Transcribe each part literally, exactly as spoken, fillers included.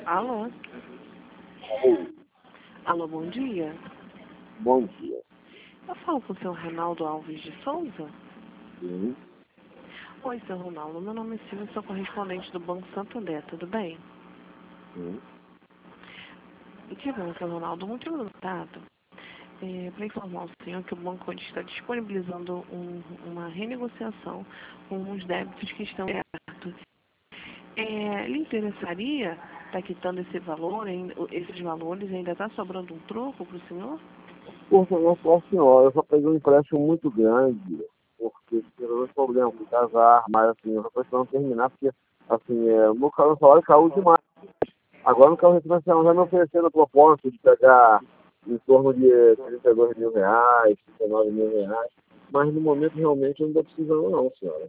Alô? Oi, Alô, bom dia. bom dia. Eu falo com o senhor Reinaldo Alves de Souza? Sim, Oi, senhor Ronaldo. Meu nome é Silvia, sou correspondente do Banco Santander, tudo bem? sim. Que bom, senhor Ronaldo. O motivo do contato é para informar o senhor que o banco hoje está disponibilizando um- uma renegociação com os débitos que estão abertos. É, lhe interessaria estar quitando esse valor, ainda- esses valores, ainda está sobrando um troco para o senhor? Por favor, só senhora, eu só peguei um empréstimo muito grande, porque tive dois problemas com casar, mas assim, eu só precisando terminar, porque assim, é, o meu carro salário caiu demais. Agora no carro refinanciamento já me oferecendo a proposta de pegar em torno de trinta e dois mil reais, trinta e nove mil reais, mas no momento realmente eu não estou precisando não, senhora.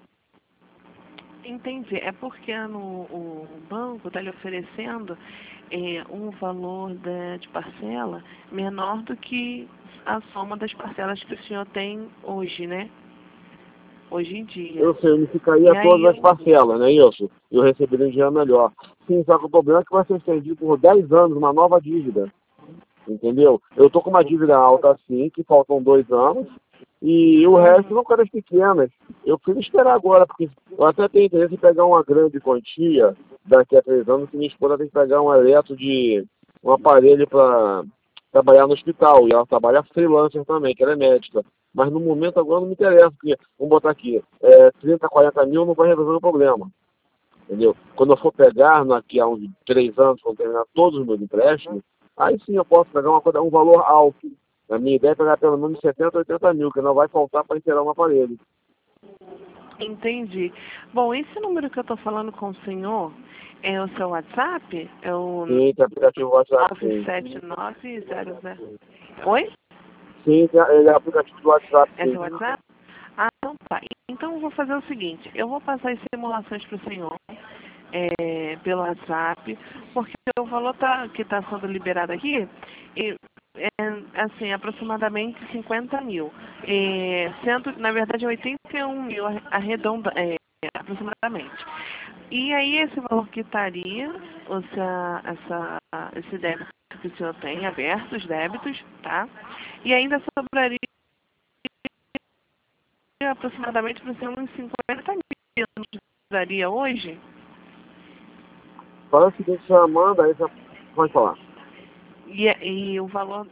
Entendi. É porque no, o banco está lhe oferecendo é, um valor da- de parcela menor do que a soma das parcelas que o senhor tem hoje, né? Hoje em dia. Eu sei, E unificaria aí todas as eu parcelas, não é isso? E eu receberia um dinheiro melhor. Sim, só que o problema é que vai ser estendido por dez anos, uma nova dívida. Entendeu? Eu estou com uma dívida alta assim, que faltam dois anos, e o resto Uhum. são coisas pequenas. Eu prefiro esperar agora, porque eu até tenho interesse em pegar uma grande quantia daqui a três anos, que minha esposa tem que pegar um eletro de um aparelho para trabalhar no hospital, e ela trabalha freelancer também, que ela é médica. Mas no momento agora não me interessa, porque, vamos botar aqui, é, trinta, quarenta mil não vai resolver o problema. Entendeu? Quando eu for pegar daqui a uns três anos, quando terminar todos os meus empréstimos, aí sim eu posso pegar uma, coisa- um valor alto. A minha ideia é pegar pelo menos setenta, oitenta mil, que não vai faltar para inteirar um aparelho. Entendi. Bom, esse número que eu estou falando com o senhor é o seu WhatsApp? É o Sim, tem aplicativo WhatsApp, nove sim. sete nove zero zero. Oi? Sim, tem, ele é aplicativo do WhatsApp, É sim. seu WhatsApp? Ah, então tá. Então eu vou fazer o seguinte, eu vou passar as simulações para o senhor é, pelo WhatsApp, porque o valor tá, que está sendo liberado aqui e, é assim, aproximadamente cinquenta mil. É, sendo, na verdade, oitenta e um mil arredonda, é, aproximadamente. E aí esse valor quitaria essa, essa, esse débito que o senhor tem aberto, os débitos, tá? E ainda sobraria aproximadamente para ser uns cinquenta mil, não daria hoje? Fala o seguinte, você manda, aí você pode falar. E, e o valor,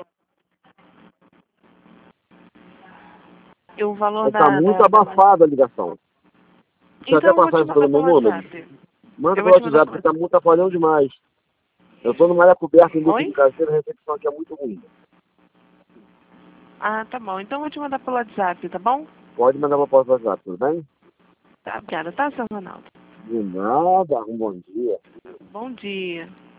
e o valor Está da, muito da, da... abafada a ligação. Você até Então eu vou passar te isso pelo mandar meu pelo número? WhatsApp. Manda Eu pelo vou te mandar WhatsApp, pelo porque está WhatsApp. muito falhando demais. Eu estou numa área coberta em duplo de Oi? caseira, a recepção aqui é muito ruim. Ah, tá bom. Então eu vou te mandar pelo WhatsApp, tá bom? Pode mandar uma foto do WhatsApp, tudo bem? Tá, obrigada, tá, seu Ronaldo? De nada, um bom dia. Bom dia.